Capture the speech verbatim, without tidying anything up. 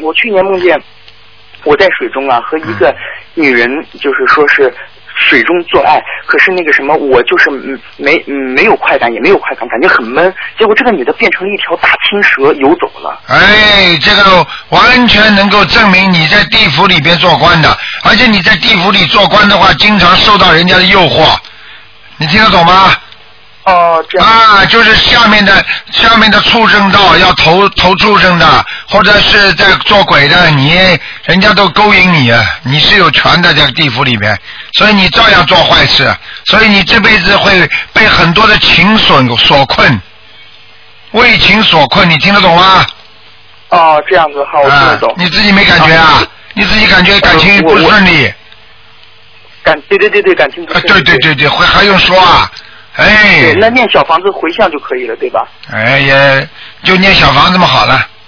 我去年梦见我在水中啊，和一个女人就是说是水中做爱，可是那个什么，我就是没没有快感，也没有快感，感觉很闷。结果这个女的变成了一条大青蛇游走了。 哎，这个完全能够证明你在地府里边做官的，而且你在地府里做官的话，经常受到人家的诱惑，你听得懂吗？ 哦，这样啊，就是下面的下面的畜生道要投投畜生的，或者是在做鬼的，你人家都勾引你，你是有权的，在地府里面，所以你照样做坏事，所以你这辈子会被很多的情所所困，为情所困，你听得懂吗？ 哦，这样子好，我听得懂。 啊、你自己没感觉啊？啊你自己感觉感情不顺利？ 感对对对对，感情不顺利。 啊、对对对对，还还用说啊？哎， 对，那念小房子回向就可以了，对吧？ 哎，也就念小房子嘛，好了。